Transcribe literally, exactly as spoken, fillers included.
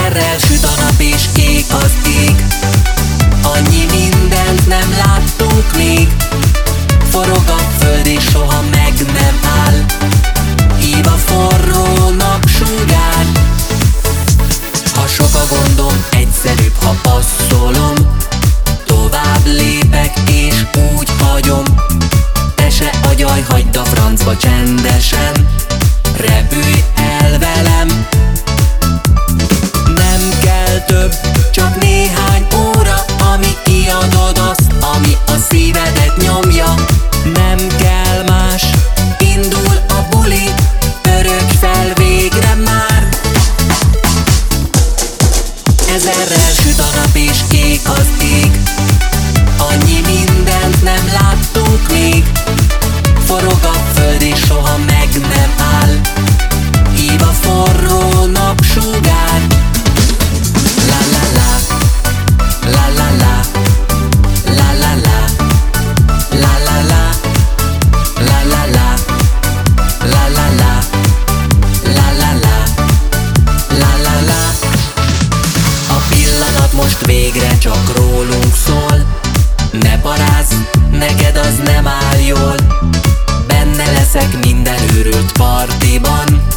Ezerrel süt a nap és kék az ég. Annyi mindent nem láttunk még. Forog a föld és soha meg nem áll. Hív a forró napsugár. Ha sok a gondom, egyszerűbb, ha passzolom. Tovább lépek és úgy hagyom. Te se agyalj, hagyd a francba csendesen. Repülj el velem. Nem kell több, csak néhány óra, ami kiadod azt, ami a szívedet nyomja. Nem kell más, indul a buli, pörögj fel végre már. Ezerrel süt a nap és kék az ég. Annyi mindent nem láttunk még. Forog a föld és soha meg nem áll. Hív a forró napsugár. La la la, la la la, la la la, la la la, la la la, la la la, la la la, la la la. A pillanat most végre csak rólunk szól. Ne parázz, neked az nem áll jól. Benne leszek minden őrült partiban.